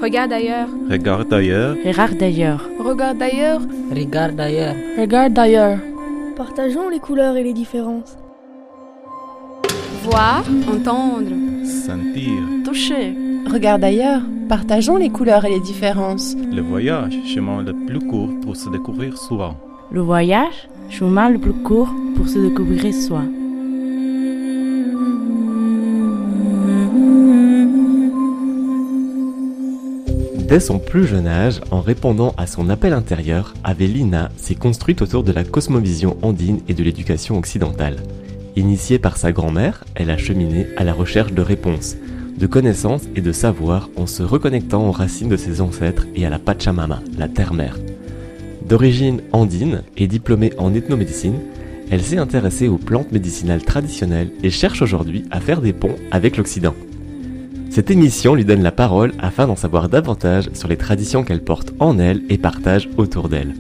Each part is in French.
Regarde ailleurs. Regarde ailleurs. Regarde ailleurs. Regarde ailleurs. Regarde ailleurs. Regarde ailleurs. Partageons les couleurs et les différences. Voir, entendre. Sentir. Toucher. Regarde ailleurs. Partageons les couleurs et les différences. Le voyage, chemin le plus court pour se découvrir soi. Le voyage, chemin le plus court pour se découvrir soi. Dès son plus jeune âge, en répondant à son appel intérieur, Avelina s'est construite autour de la cosmovision andine et de l'éducation occidentale. Initiée par sa grand-mère, elle a cheminé à la recherche de réponses, de connaissances et de savoir en se reconnectant aux racines de ses ancêtres et à la Pachamama, la terre-mère. D'origine andine et diplômée en ethnomédecine, elle s'est intéressée aux plantes médicinales traditionnelles et cherche aujourd'hui à faire des ponts avec l'Occident. Cette émission lui donne la parole afin d'en savoir davantage sur les traditions qu'elle porte en elle et partage autour d'elle.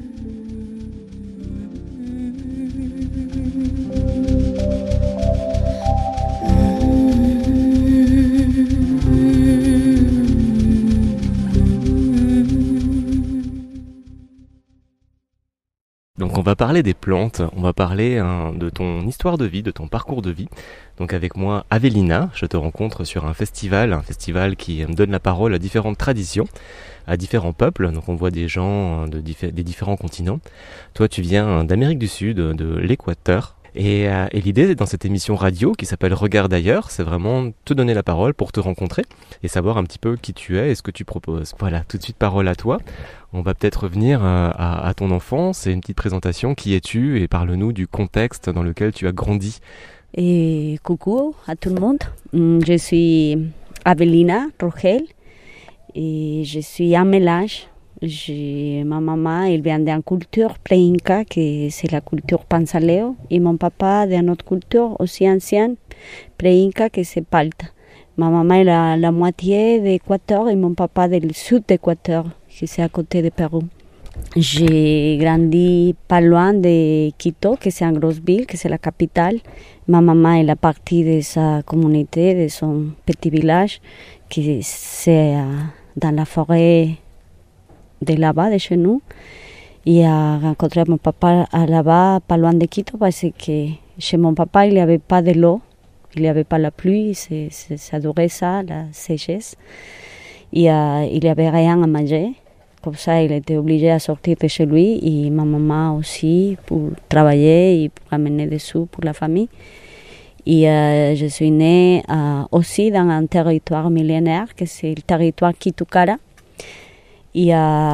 Donc on va parler des plantes, on va parler de ton histoire de vie, de ton parcours de vie. Donc avec moi Avelina, je te rencontre sur un festival qui me donne la parole à différentes traditions, à différents peuples. Donc on voit des gens des différents continents. Toi tu viens d'Amérique du Sud, de l'Équateur. Et l'idée dans cette émission radio qui s'appelle Regarde ailleurs, c'est vraiment te donner la parole pour te rencontrer et savoir un petit peu qui tu es et ce que tu proposes. Voilà, tout de suite parole à toi. On va peut-être revenir à ton enfance et une petite présentation. Qui es-tu et parle-nous du contexte dans lequel tu as grandi. Et coucou à tout le monde. Je suis Avelina Rogel et je suis un mélange. Ma maman, elle vient d'une culture pré-inca, que c'est la culture Panzaleo, et mon papa d'une autre culture aussi ancienne, pré-inca, que c'est Palta. Ma maman est la moitié d'Équateur et mon papa du sud d'Équateur, que c'est à côté de Pérou. J'ai grandi pas loin de Quito, que c'est une grosse ville, que c'est la capitale. Ma maman est la partie de sa communauté, de son petit village, qui c'est dans la forêt de là-bas, de chez nous. Et à rencontrer mon papa là-bas, pas loin de Quito, parce que chez mon papa, il n'y avait pas de l'eau, il n'y avait pas la pluie, ça durait ça, la sécheresse. Et il n'y avait rien à manger. Comme ça, il était obligé à sortir de chez lui et ma maman aussi pour travailler et pour amener des sous pour la famille. Et je suis née aussi dans un territoire millénaire, que c'est le territoire Kitukara. Et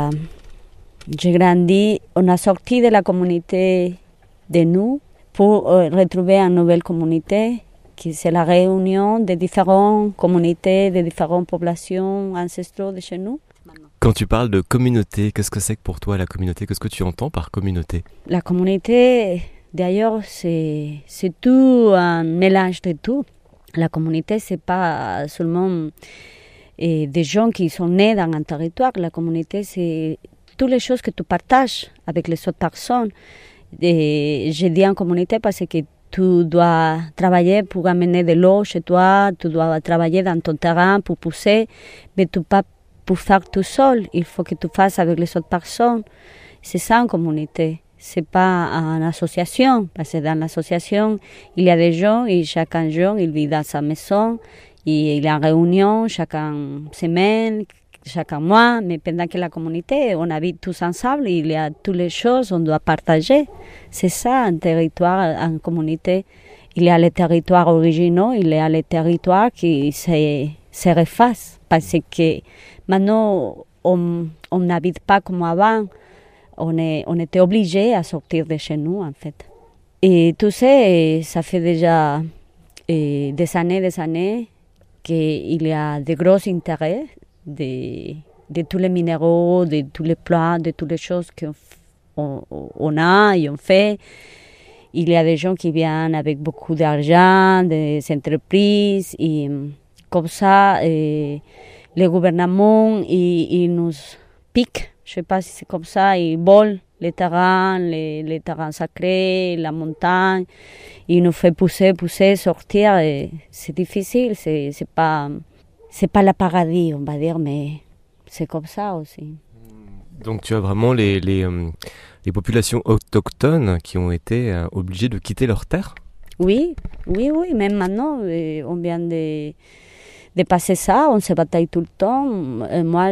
j'ai grandi, on a sorti de la communauté de nous pour retrouver une nouvelle communauté, qui c'est la réunion de différentes communautés, de différentes populations ancestrales de chez nous. Quand tu parles de communauté, qu'est-ce que c'est que pour toi la communauté? Qu'est-ce que tu entends par communauté? La communauté, d'ailleurs, c'est tout un mélange de tout. La communauté, c'est pas seulement des gens qui sont nés dans un territoire. La communauté, c'est toutes les choses que tu partages avec les autres personnes. Et je dis en communauté parce que tu dois travailler pour amener de l'eau chez toi, tu dois travailler dans ton terrain pour pousser, mais tu ne peux pas pour faire tout seul. Il faut que tu fasses avec les autres personnes. C'est ça en communauté. C'est pas une association, parce que dans l'association, il y a des gens et chacun jeune, il vit dans sa maison. Et il y a une réunion chaque semaine, chaque mois, mais pendant que la communauté, on habite tous ensemble, il y a toutes les choses, on doit partager. C'est ça, un territoire, une communauté. Il y a les territoires originaux, il y a les territoires qui se refacent, parce que maintenant, on n'habite pas comme avant. On était obligé à sortir de chez nous, en fait. Et tu sais, ça fait déjà des années, qu'il y a de gros intérêts de tous les minéraux, de tous les plants, de toutes les choses qu'on a et on fait. Il y a des gens qui viennent avec beaucoup d'argent, des entreprises, et comme ça, le gouvernement, il nous pique, je ne sais pas si c'est comme ça, il vole les terrains sacrés, la montagne, il nous fait pousser, sortir, et c'est difficile, c'est pas le paradis, on va dire, mais c'est comme ça aussi. Donc tu as vraiment les populations autochtones qui ont été obligées de quitter leurs terres? Oui, même maintenant, on vient de passer ça, on se bataille tout le temps. Moi,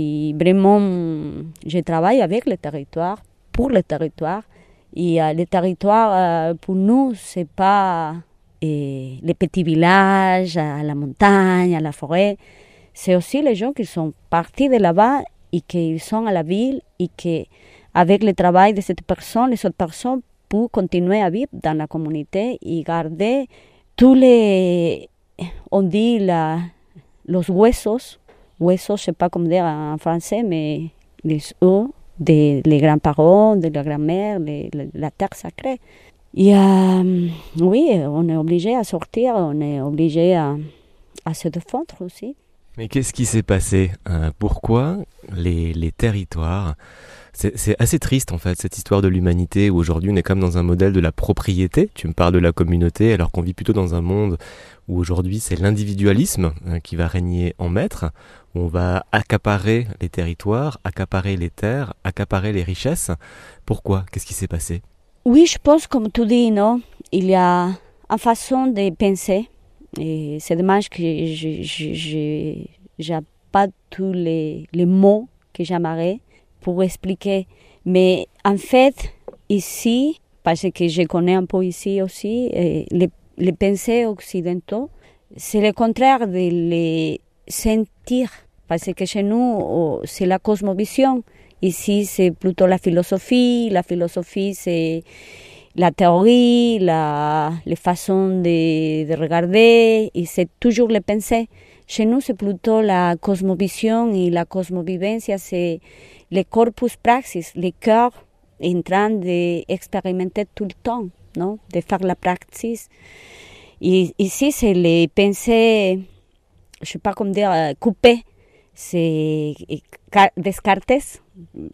je travaille avec le territoire, pour le territoire. Et le territoire, pour nous, c'est pas les petits villages, à la montagne, à la forêt. C'est aussi les gens qui sont partis de là-bas et qui sont à la ville et qui, avec le travail de cette personne, les autres personnes peuvent continuer à vivre dans la communauté et garder tous les, on dit, los huesos, je ne sais pas comment dire en français, mais les os des grands-parents, de la grand-mère, la terre sacrée. Et oui, on est obligé à sortir, on est obligé à se défendre aussi. Mais qu'est-ce qui s'est passé? Pourquoi les territoires... C'est assez triste en fait, cette histoire de l'humanité où aujourd'hui on est comme dans un modèle de la propriété. Tu me parles de la communauté alors qu'on vit plutôt dans un monde où aujourd'hui c'est l'individualisme qui va régner en maître, où on va accaparer les territoires, accaparer les terres, accaparer les richesses. Pourquoi? Qu'est-ce qui s'est passé? Oui, je pense comme tu dis, non? Il y a une façon de penser et c'est dommage que je n'ai pas tous les mots que j'aimerais pour expliquer. Mais en fait, ici, parce que je connais un peu ici aussi, les pensées occidentaux, c'est le contraire de les sentir. Parce que chez nous, c'est la cosmovision. Ici, c'est plutôt la philosophie. La philosophie, c'est la théorie, les façons de regarder. Et c'est toujours les pensées. Chez nous, c'est plutôt la cosmovision et la cosmovivencia, c'est le corpus praxis, le cœur en train d'expérimenter tout le temps, non? De faire la praxis. Et ici, c'est les pensées, je ne sais pas comment dire, coupées, c'est Descartes,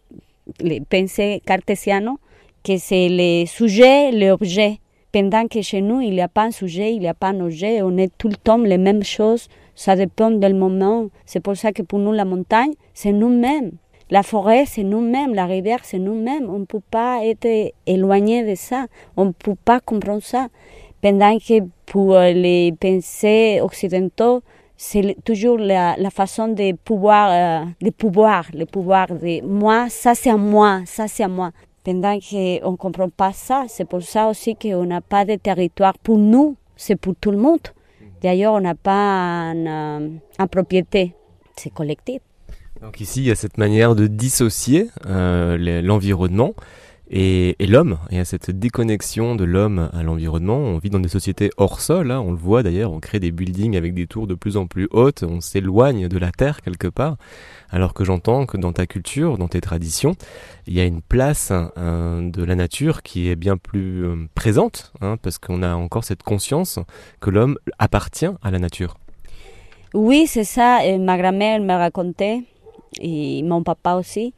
les pensées cartésiennes, que c'est le sujet, l'objet. Pendant que chez nous, il n'y a pas un sujet, il n'y a pas un objet, on est tout le temps les mêmes choses, ça dépend du moment. C'est pour ça que pour nous, la montagne, c'est nous-mêmes. La forêt, c'est nous-mêmes. La rivière, c'est nous-mêmes. On ne peut pas être éloigné de ça. On ne peut pas comprendre ça. Pendant que pour les pensées occidentaux, c'est toujours la façon de pouvoir, le pouvoir de moi, ça c'est à moi, ça c'est à moi. Pendant qu'on ne comprend pas ça, c'est pour ça aussi qu'on n'a pas de territoire pour nous, c'est pour tout le monde. D'ailleurs, on n'a pas une propriété, c'est collectif. Donc ici, il y a cette manière de dissocier l'environnement et l'homme. Il y a cette déconnexion de l'homme à l'environnement. On vit dans des sociétés hors sol, hein, on le voit d'ailleurs, on crée des buildings avec des tours de plus en plus hautes, on s'éloigne de la terre quelque part. Alors que j'entends que dans ta culture, dans tes traditions, il y a une place de la nature qui est bien plus présente, hein, parce qu'on a encore cette conscience que l'homme appartient à la nature. Oui, c'est ça. Ma grand-mère me racontait, et mon papa aussi,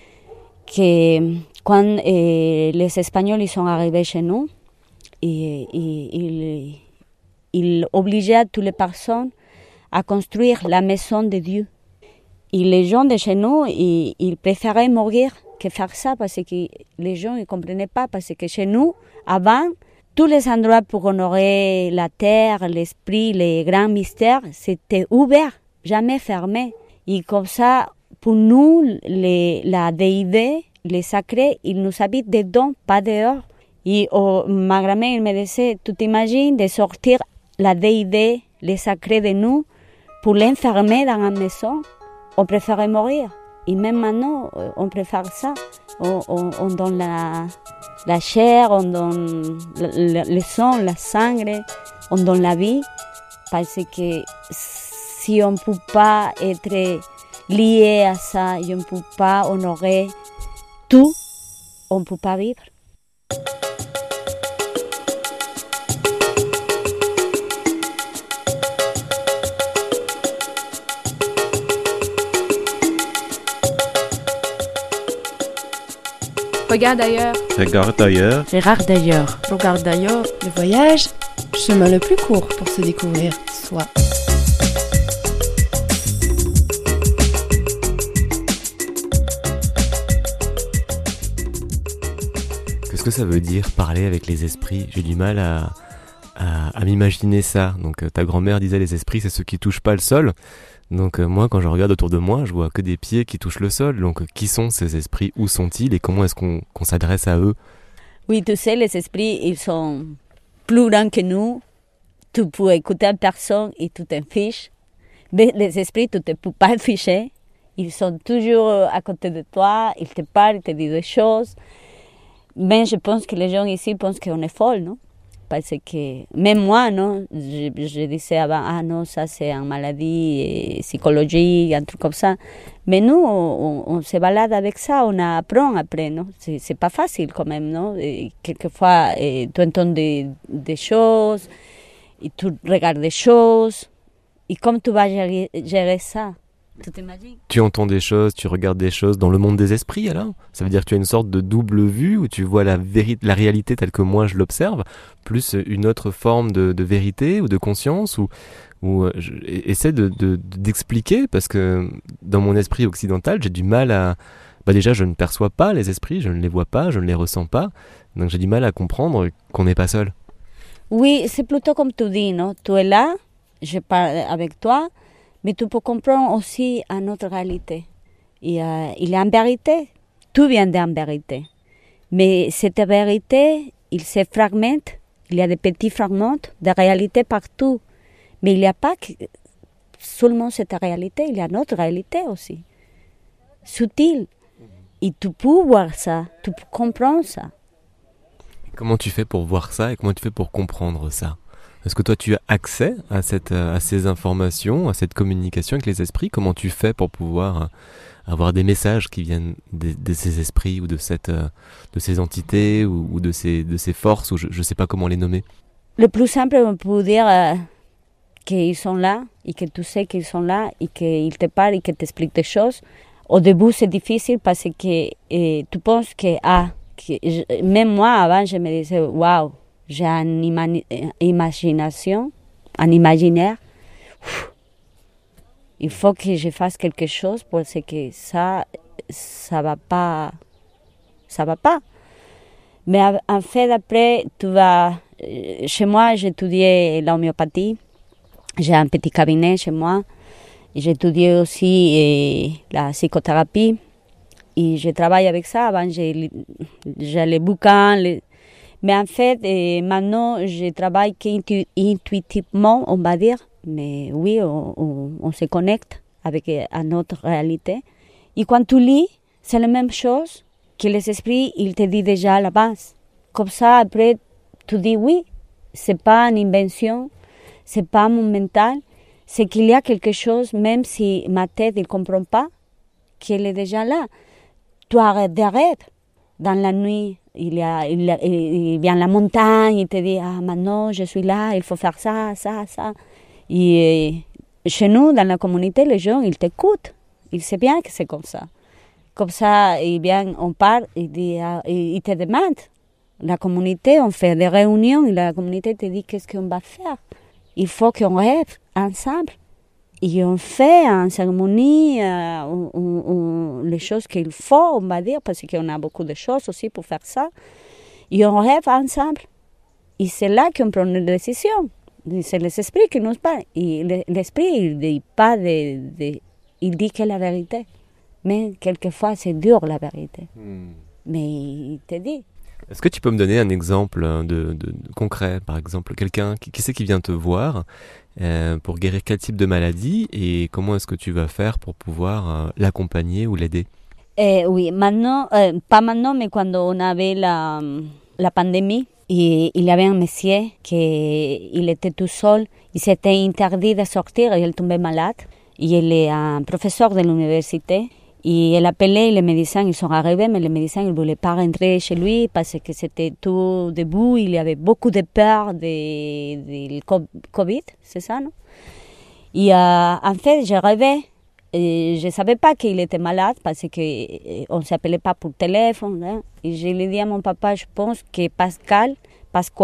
que quand les Espagnols ils sont arrivés chez nous, ils obligeaient toutes les personnes à construire la maison de Dieu. Et les gens de chez nous, ils préféraient mourir que faire ça parce que les gens ne comprenaient pas. Parce que chez nous, avant, tous les endroits pour honorer la terre, l'esprit, les grands mystères, c'était ouvert, jamais fermé. Et comme ça, pour nous, la déité, les sacrés, ils nous habitent dedans, pas dehors. Et ma grand-mère me disait, tu t'imagines de sortir la déité, les sacrés de nous, pour l'enfermer dans une maison? On préférait mourir. Et même maintenant, on préfère ça. On donne la chair, on donne le sang, la sangre, on donne la vie. Parce que si on ne peut pas être lié à ça, et on ne peut pas honorer tout, on ne peut pas vivre. Regarde ailleurs. Regarde ailleurs. Regarde d'ailleurs. Regarde d'ailleurs. Le voyage, chemin le plus court pour se découvrir soi. Qu'est-ce que ça veut dire parler avec les esprits? J'ai du mal à m'imaginer ça. Donc ta grand-mère disait les esprits c'est ceux qui touchent pas le sol. Donc moi quand je regarde autour de moi je vois que des pieds qui touchent le sol. Donc qui sont ces esprits? Où sont-ils? Et comment est-ce qu'on s'adresse à eux? Oui, tu sais, les esprits, ils sont plus grands que nous. Tu peux écouter personne et tu t'en fiches. Mais les esprits, tu ne peux pas te ficher. Ils sont toujours à côté de toi, ils te parlent, ils te disent des choses. Mais je pense que les gens ici pensent qu'on est folle, non? Parce que même moi, non, je disais avant, ah non, ça c'est une maladie psychologique, un truc comme ça. Mais nous, on se balade avec ça, on apprend après, non? C'est pas facile quand même, non? Et quelquefois, tu entends des choses, et tu regardes des choses, et comment tu vas gérer ça? Tu t'imagines? Tu entends des choses, tu regardes des choses dans le monde des esprits alors? Ça veut dire que tu as une sorte de double vue où tu vois la réalité telle que moi je l'observe, plus une autre forme de vérité ou de conscience ou essaie d'expliquer parce que dans mon esprit occidental j'ai du mal à... déjà je ne perçois pas les esprits, je ne les vois pas, je ne les ressens pas, donc j'ai du mal à comprendre qu'on n'est pas seul. Oui, c'est plutôt comme tu dis, non? Tu es là, je parle avec toi, mais tu peux comprendre aussi une autre réalité. Il y a une vérité, tout vient d'une vérité. Mais cette vérité, il se fragmente, il y a des petits fragments de réalité partout. Mais il n'y a pas seulement cette réalité, il y a une autre réalité aussi, subtile. Et tu peux voir ça, tu peux comprendre ça. Comment tu fais pour voir ça et comment tu fais pour comprendre ça? Est-ce que toi tu as accès à ces informations, à cette communication avec les esprits? Comment tu fais pour pouvoir avoir des messages qui viennent de ces esprits ou de ces entités ou de ces forces ou je ne sais pas comment les nommer? Le plus simple, on peut dire qu'ils sont là et que tu sais qu'ils sont là et qu'ils te parlent et qu'ils t'expliquent des choses. Au début, c'est difficile parce que tu penses que même moi avant, je me disais waouh. J'ai une imagination, un imaginaire. Il faut que je fasse quelque chose parce que ça va pas. Mais en fait, après, tu vas... Chez moi, j'ai étudié l'homéopathie. J'ai un petit cabinet chez moi. J'ai étudié aussi la psychothérapie. Et je travaille avec ça. Avant, j'ai les bouquins... Mais en fait, maintenant, je travaille intuitivement, on va dire. Mais oui, on se connecte avec notre réalité. Et quand tu lis, c'est la même chose que les esprits, ils te disent déjà à la base. Comme ça, après, tu dis oui, c'est pas une invention, c'est pas mon mental, c'est qu'il y a quelque chose, même si ma tête ne comprend pas, qu'elle est déjà là. Tu arrêtes dans la nuit. Il vient la montagne, il te dit, ah, maintenant, je suis là, il faut faire ça. Et chez nous, dans la communauté, les gens, ils t'écoutent. Ils savent bien que c'est comme ça. Comme ça, on parle, ils te demandent. La communauté, on fait des réunions, et la communauté te dit, qu'est-ce qu'on va faire? Il faut qu'on rêve ensemble. Et on fait en cérémonie les choses qu'il faut, on va dire, parce qu'on a beaucoup de choses aussi pour faire ça. Et on rêve ensemble. Et c'est là qu'on prend une décision. C'est les esprits qui nous parlent. Et l'esprit, il ne dit pas il dit que la vérité. Mais quelquefois, c'est dur la vérité. Mais il te dit. Est-ce que tu peux me donner un exemple de concret? Par exemple, quelqu'un, qui c'est qui vient te voir pour guérir quel type de maladie et comment est-ce que tu vas faire pour pouvoir l'accompagner ou l'aider? Oui, maintenant, pas maintenant, mais quand on avait la pandémie, il y avait un monsieur qui était tout seul, il s'était interdit de sortir, il tombait malade. Il est un professeur de l'université. Et elle appelait les médecins, ils sont arrivés, mais les médecins ne voulaient pas rentrer chez lui parce que c'était tout debout, il y avait beaucoup de peur du Covid, c'est ça, non? Et en fait, je rêvais, et je ne savais pas qu'il était malade parce qu'on ne s'appelait pas pour téléphone. Hein? Et je lui ai dit à mon papa, je pense que Pascal,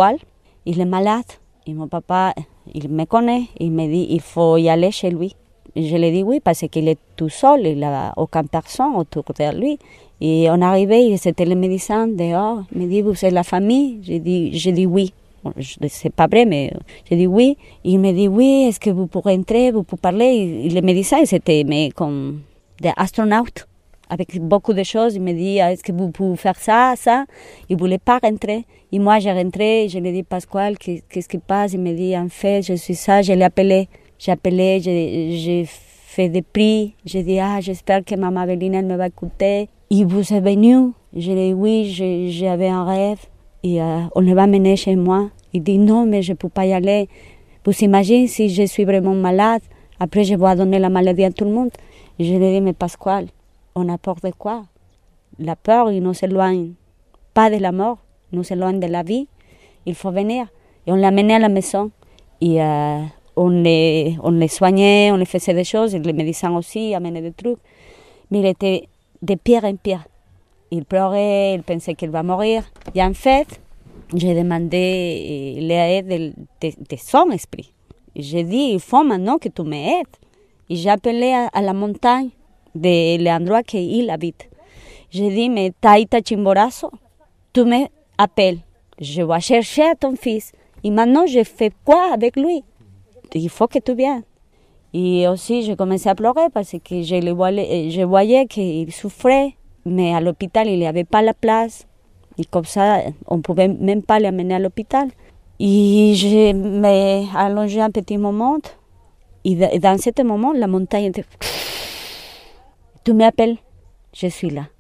il est malade. Et mon papa, il me connaît, il me dit, il faut y aller chez lui. Je lui ai dit oui, parce qu'il est tout seul, il n'a aucune personne autour de lui. Et on arrivait, c'était le médecin dehors. Il me dit, vous êtes la famille? J'ai dit oui. Bon, c'est pas vrai, mais j'ai dit oui. Il me dit oui, est-ce que vous pourrez entrer, vous pouvez parler? Et le médecin, c'était comme des astronautes, avec beaucoup de choses. Il me dit, est-ce que vous pouvez faire ça, ça? Il ne voulait pas rentrer. Et moi, j'ai rentré, je lui ai dit, Pasquale, qu'est-ce qui passe? Il me dit, en fait, je suis ça, je l'ai appelé. J'ai appelé, j'ai fait des prix. J'ai dit, j'espère que maman Aveline, elle me va écouter. Et vous êtes venu? Je lui ai dit, oui, j'avais un rêve. Et on le va mener chez moi. Il dit, non, mais je ne peux pas y aller. Vous imaginez si je suis vraiment malade? Après, je vais donner la maladie à tout le monde. Et je lui ai dit, mais Pasquale, on a peur de quoi? La peur, il ne s'éloigne pas de la mort, il nous s'éloigne de la vie. Il faut venir. Et on l'a mené à la maison. Et on les soignait, on les faisait des choses. Et les médecins aussi amenaient des trucs. Mais il était de pire en pire. Il pleurait, il pensait qu'il va mourir. Et en fait, j'ai demandé l'aide de son esprit. J'ai dit, il faut maintenant que tu m'aides. Et j'ai appelé à la montagne de l'endroit qu'il habite. J'ai dit, mais Taïta Chimborazo, tu m'appelles. Je vais chercher ton fils. Et maintenant, je fais quoi avec lui? Il faut que tu viennes. Et aussi, j'ai commencé à pleurer parce que je voyais qu'il souffrait. Mais à l'hôpital, il n'y avait pas la place. Et comme ça, on ne pouvait même pas l'amener à l'hôpital. Et je m'ai allongé un petit moment. Et dans ce moment, la montagne était... Tu m'appelles, je suis là.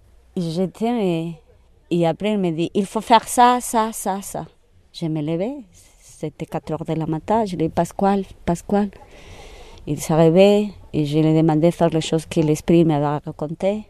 Et après, il me dit, il faut faire ça, ça, ça, ça. Je me levais, c'était 4 heures de la matin. Je lui ai dit, Pasquale. Il s'est réveillé et je lui ai demandé de faire les choses que l'esprit m'avait racontées.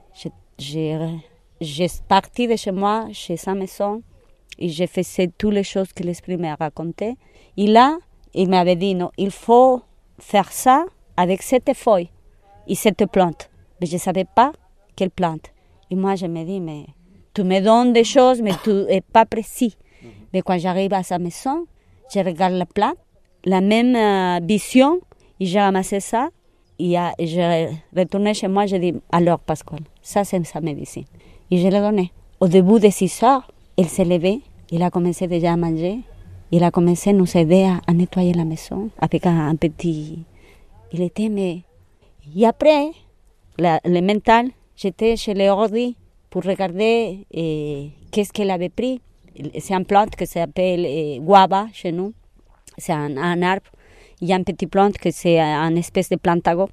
J'ai parti de chez moi, chez sa maison, et j'ai fait toutes les choses que l'esprit m'a racontées. Et là, il m'avait dit, non, il faut faire ça avec cette feuille et cette plante. Mais je ne savais pas quelle plante. Et moi, je me dis, mais tu me donnes des choses, mais tu n'es pas précis. Mais quand j'arrive à sa maison, je regarde la plante, la même vision, et j'ai ramassé ça. Et je retournais chez moi, je dis, alors Pasquale, ça c'est sa médecine. Et je l'ai donné. Au début de 6 heures, il s'est levé, il a commencé déjà à manger, il a commencé à nous aider à nettoyer la maison avec un petit... Il était, mais... Et après, le mental, j'étais chez les ordi pour regarder qu'est-ce qu'elle avait pris. C'est une plante qui s'appelle guava chez nous. C'est un arbre. Il y a une petite plante que c'est une espèce de plantago.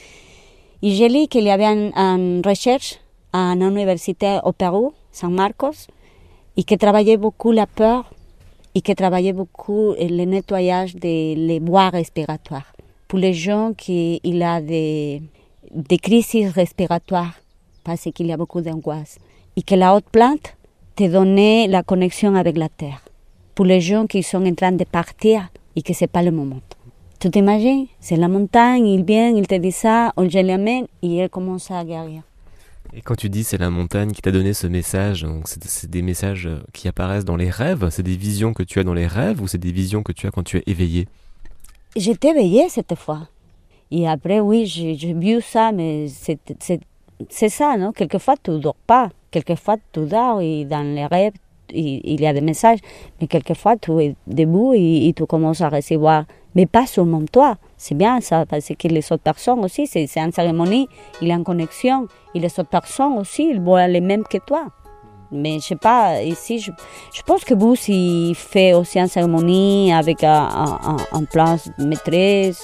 Et j'ai lu qu'il y avait une recherche à l'université au Pérou, San Marcos, et qui travaillait beaucoup la peur et qui travaillait beaucoup le nettoyage des voies respiratoires. Pour les gens qui ont des crises respiratoires, parce qu'il y a beaucoup d'angoisse. Et que la haute plante te donnait la connexion avec la terre. Pour les gens qui sont en train de partir et que ce n'est pas le moment. Tu t'imagines, c'est la montagne, il vient, il te dit ça, on je l'amène et elle commence à guérir. Et quand tu dis c'est la montagne qui t'a donné ce message, donc c'est des messages qui apparaissent dans les rêves, c'est des visions que tu as dans les rêves ou c'est des visions que tu as quand tu es éveillé? J'étais éveillée cette fois. Et après, oui, j'ai vu ça, mais c'est ça, non? Quelquefois, tu ne dors pas. Quelquefois, tu dors et dans les rêves, il y a des messages. Mais quelquefois, tu es debout et tu commences à recevoir. Mais pas seulement toi. C'est bien ça, parce que les autres personnes aussi, c'est une cérémonie, il y a une connexion. Et les autres personnes aussi, ils voient les mêmes que toi. Mais je ne sais pas, ici, je pense que vous, si faites aussi une cérémonie avec un plan de maîtresse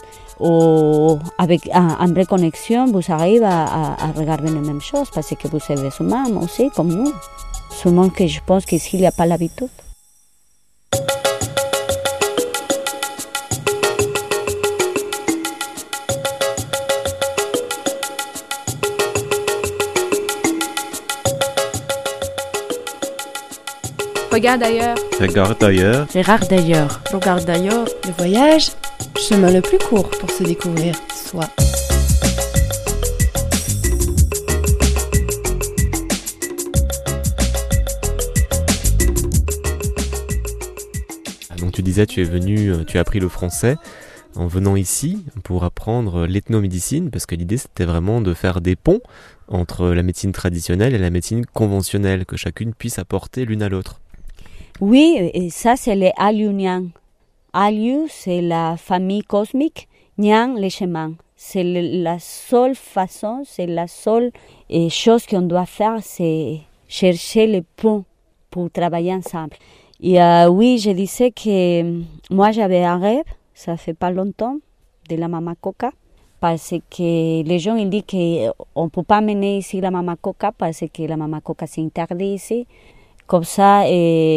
ou avec une vraie connexion, vous arrivez à regarder les mêmes choses parce que vous êtes des humains aussi, comme nous. Seulement que je pense qu'ici, il n'y a pas l'habitude. Regarde ailleurs. Regarde ailleurs. Gérard d'ailleurs. Regarde ailleurs. Le voyage, chemin le plus court pour se découvrir soi. Donc tu disais, tu es venu, tu as appris le français. en venant ici pour apprendre l'ethnomédecine, parce que l'idée c'était vraiment de faire des ponts entre la médecine traditionnelle et la médecine conventionnelle, que chacune puisse apporter l'une à l'autre. Oui, et ça c'est les Alyu Nyang. Alyu, c'est la famille cosmique, Nyang, les chamans. C'est la seule façon, c'est la seule chose qu'on doit faire, c'est chercher les ponts pour travailler ensemble. Et oui, je disais que moi j'avais un rêve, ça fait pas longtemps, de la Mama Coca, parce que les gens ils disent qu'on ne peut pas mener ici la Mama Coca parce que la Mama Coca c'est interdit ici. Comme ça,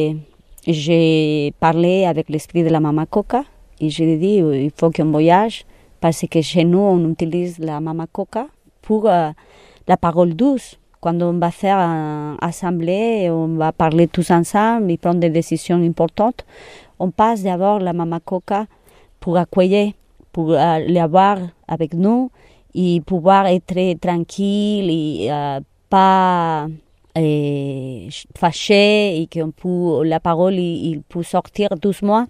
j'ai parlé avec l'esprit de la Mama Coca et je lui ai dit il faut qu'on voyage parce que chez nous on utilise la Mama Coca pour la parole douce. Quand on va faire une assemblée, on va parler tous ensemble et prendre des décisions importantes, on passe d'abord la Mama Coca pour accueillir, pour l'avoir avec nous et pouvoir être tranquille et pas fâché et que la parole il peut sortir doucement.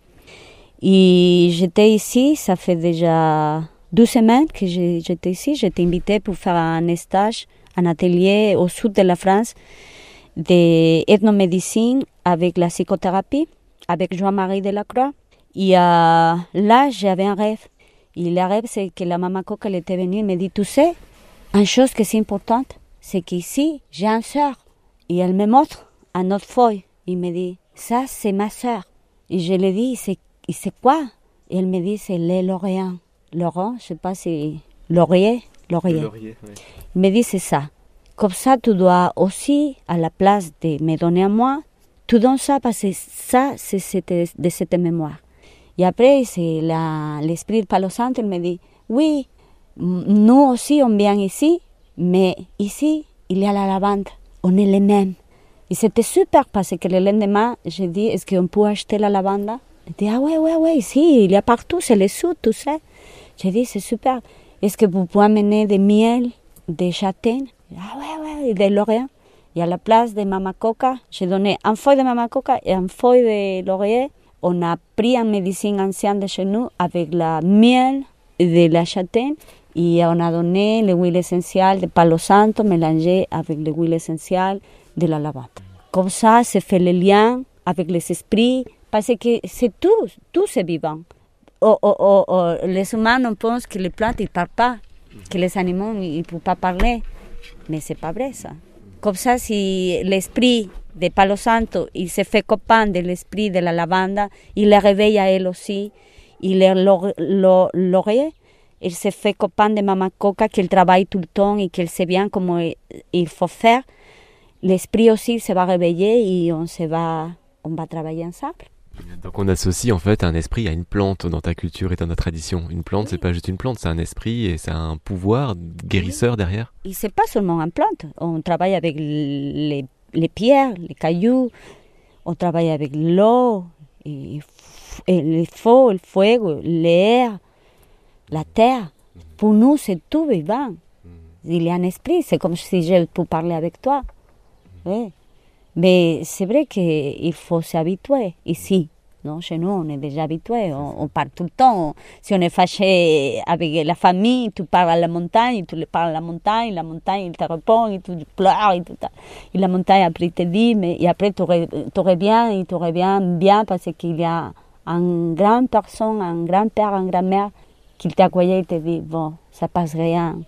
Et j'étais ici, ça fait déjà 2 semaines que j'étais ici. J'étais invitée pour faire un stage, un atelier au sud de la France d'ethnomédecine avec la psychothérapie, avec Jean-Marie Delacroix. Et là, j'avais un rêve. Et le rêve, c'est que la Mama Coca elle était venue et me dit, tu sais, une chose qui est importante, c'est qu'ici, j'ai une sœur. Et elle me montre une autre feuille. Il me dit, ça, c'est ma sœur. Et je lui dis, c'est quoi? Et elle me dit, c'est les Lorient. Laurent, je ne sais pas si... Laurier. Ouais. Il me dit, c'est ça. Comme ça, tu dois aussi, à la place de me donner à moi, tu donnes ça parce que ça, c'est de cette mémoire. Et après, c'est l'esprit de Palo Santo, il me dit, oui, nous aussi, on vient ici, mais ici, il y a la lavande. On est les mêmes. Et c'était super parce que le lendemain, j'ai dit, est-ce qu'on peut acheter la lavande? Il dit, ah ouais, ici, il y a partout, c'est le sud, tu sais. J'ai dit, c'est super. Est-ce que vous pouvez amener des miel, des châtaignes? Ah ouais, des lauriers. Et à la place de Mama Coca, j'ai donné un feuille de Mama Coca et un feuille de laurier. On a pris une médecine ancienne de chez nous avec la miel de la châtaigne et on a donné l'huile essentielle de Palo Santo mélangée avec l'huile essentielle de la lavande. Comme ça, se fait le lien avec les esprits parce que c'est tout c'est vivant. Les humains on pense que les plantes ne parlent pas, que les animaux ne peuvent pas parler, mais ce n'est pas vrai ça. Comme ça, si l'esprit de Palo Santo il se fait copain de l'esprit de la lavande, il le réveille à elle aussi, il l'aurait, il se fait copain de Mama Coca qu'elle travaille tout le temps et qu'elle sait bien comment il faut faire, l'esprit aussi se va réveiller et on va travailler ensemble. Donc on associe en fait un esprit à une plante dans ta culture et dans ta tradition. Une plante, c'est pas juste une plante, c'est un esprit et c'est un pouvoir guérisseur derrière. Et c'est pas seulement une plante. On travaille avec les pierres, les cailloux. On travaille avec l'eau, et le feu, le fuego, l'air, la terre. Pour nous, c'est tout vivant. Il y a un esprit. C'est comme si je pouvais parler avec toi. Oui. Mais c'est vrai qu'il faut s'habituer ici. Non, chez nous, on est déjà habitués. On parle tout le temps. Si on est fâché avec la famille, tu parles à la montagne, tu parles à la montagne il te répond, et tu pleures. Et la montagne, après, te dit, et après, tu reviens bien parce qu'il y a une grande personne, un grand-père, une grand-mère qui t'accueille et te dit, bon, ça passe rien.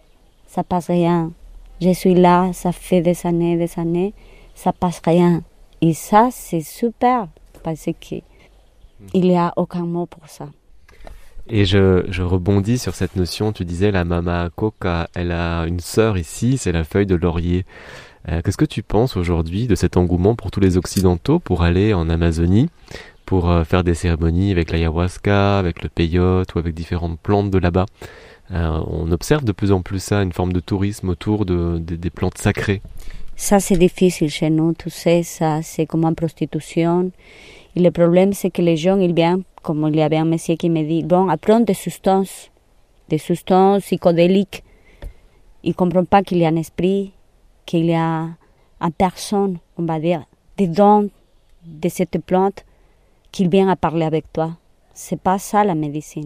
Je suis là, ça fait des années. Ça passe rien. Et ça, c'est super, parce qu'il n'y a aucun mot pour ça. Et je rebondis sur cette notion, tu disais la Mama Coca, elle a une sœur ici, c'est la feuille de laurier. Qu'est-ce que tu penses aujourd'hui de cet engouement pour tous les Occidentaux pour aller en Amazonie, pour faire des cérémonies avec l'ayahuasca, avec le peyote ou avec différentes plantes de là-bas? On observe de plus en plus ça, une forme de tourisme autour des plantes sacrées. Ça, c'est difficile chez nous, tu sais, ça, c'est comme une prostitution. Et le problème, c'est que les gens, ils viennent, comme il y avait un monsieur qui me dit, bon, apprendre des substances psychodéliques. Ils ne comprennent pas qu'il y a un esprit, qu'il y a une personne, on va dire, dedans de cette plante, qui vient à parler avec toi. C'est pas ça la médecine.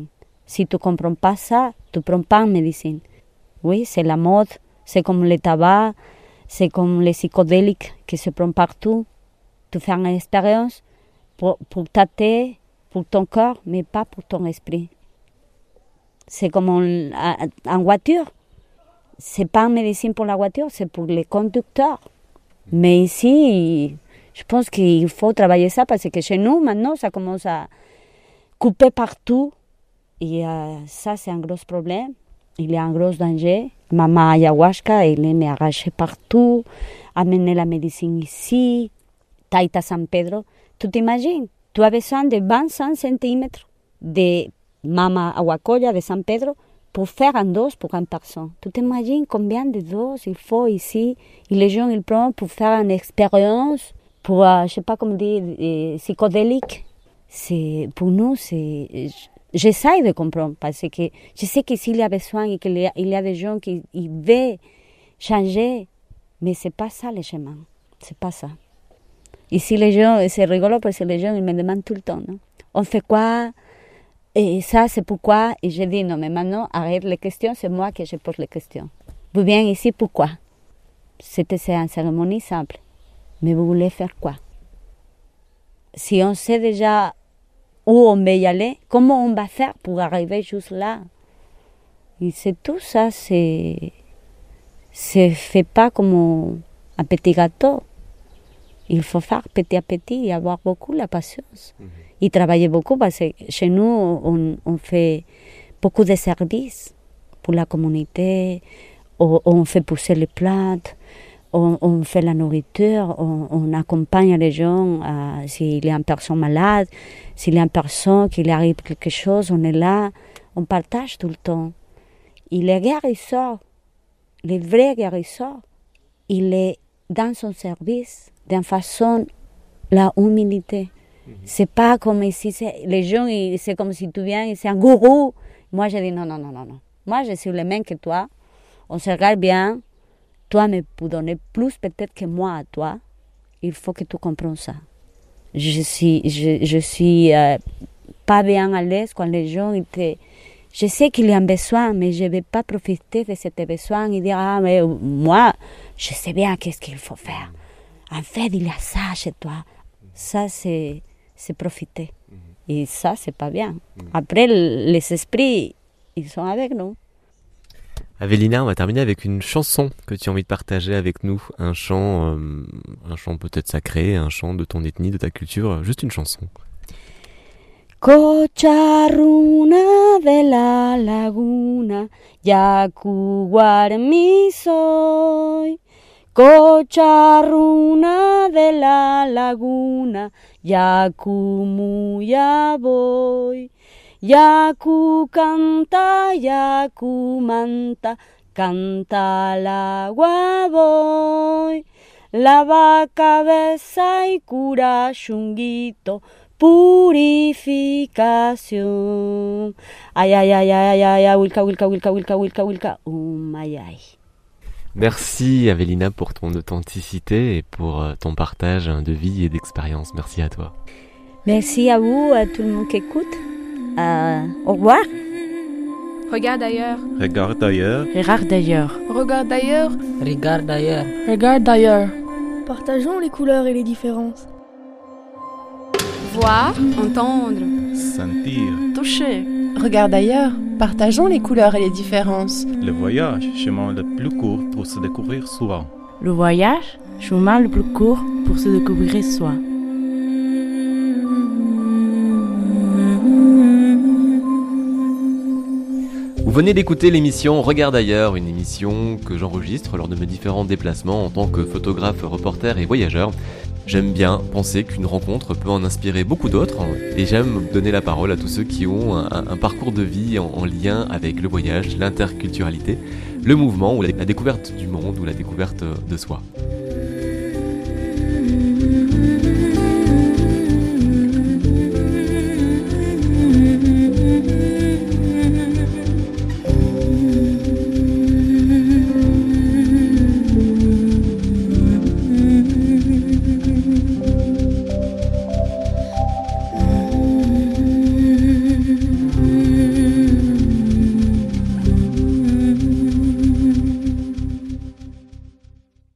Si tu ne comprends pas ça, tu ne prends pas en médecine. Oui, c'est la mode, c'est comme le tabac, c'est comme les psychédéliques qui se prennent partout. Tu fais une expérience pour ta tête, pour ton corps, mais pas pour ton esprit. C'est comme en voiture. C'est pas une médecine pour la voiture, c'est pour les conducteurs. Mais ici, je pense qu'il faut travailler ça parce que chez nous, maintenant, ça commence à couper partout. Et ça, c'est un gros problème. Il y a un gros danger. Maman ayahuasca, elle m'a arraché partout, amené la médecine ici, Taita San Pedro. Tu t'imagines, tu as besoin de 25 centimètres de Mama Aguacoya de San Pedro pour faire une dose pour une personne. Tu t'imagines combien de doses il faut ici? Et les gens, ils prennent pour faire une expérience, pour, je ne sais pas comment dire, psychodélique. Pour nous, j'essaie de comprendre parce que je sais qu'ici, il y a besoin et qu'il y a des gens qui veulent changer, mais ce n'est pas ça le chemin. Ce n'est pas ça. Ici, les gens, c'est rigolo parce que les gens, ils me demandent tout le temps, non? On fait quoi? Et ça, c'est pourquoi. Et je dis, non, mais maintenant, arrête les questions, c'est moi qui je pose les questions. Vous venez ici, pourquoi? C'est une cérémonie simple. Mais vous voulez faire quoi? Si on sait déjà où on va y aller, comment on va faire pour arriver juste là? Et c'est tout ça, c'est fait pas comme un petit gâteau. Il faut faire petit à petit et avoir beaucoup la patience. Et travailler beaucoup parce que chez nous, on fait beaucoup de services pour la communauté. On fait pousser les plantes, on fait la nourriture, on accompagne les gens s'il y a une personne malade, s'il y a une personne qui lui arrive quelque chose, on est là, on partage tout le temps. Et le guérisseur, le vrai guérisseur, il est dans son service, d'une façon, la humilité. C'est pas comme ici, les gens, c'est comme si tu viens, c'est un gourou. Moi, je dis non. Moi, je suis le même que toi. On se regarde bien. Toi, me peux donner plus peut-être que moi à toi. Il faut que tu comprennes ça. Je suis pas bien à l'aise quand les gens étaient. Je sais qu'il y a un besoin, mais je ne vais pas profiter de cet besoin et dire ah mais moi, je sais bien qu'est-ce qu'il faut faire. En fait, il y a ça chez toi. Ça, c'est profiter. Et ça, c'est pas bien. Après, les esprits, ils sont avec nous. Avélina, on va terminer avec une chanson que tu as envie de partager avec nous. Un chant peut-être sacré, un chant de ton ethnie, de ta culture, juste une chanson. Cocharruna de la laguna, yacuguarmi soy. Cocharruna de la laguna, Yakumuya voy. Yaku canta, Yaku manta, canta al agua voy. Lava cabeza y cura chunguito, purificación. Ay, wilka, ay. Merci Avélina pour ton authenticité et pour ton partage de vie et d'expérience. Merci à toi. Merci à vous, à tout le monde qui écoute. Au revoir. Regarde ailleurs. Regarde ailleurs. Regarde ailleurs. Regarde d'ailleurs. Regarde ailleurs. Regarde d'ailleurs. Partageons les couleurs et les différences. Voir, entendre. Sentir. Toucher. Regarde ailleurs. Partageons les couleurs et les différences. Le voyage, chemin le plus court pour se découvrir soi. Le voyage, chemin le plus court pour se découvrir soi. Vous venez d'écouter l'émission Regarde ailleurs, une émission que j'enregistre lors de mes différents déplacements en tant que photographe, reporter et voyageur. J'aime bien penser qu'une rencontre peut en inspirer beaucoup d'autres et j'aime donner la parole à tous ceux qui ont un parcours de vie en lien avec le voyage, l'interculturalité, le mouvement ou la découverte du monde ou la découverte de soi.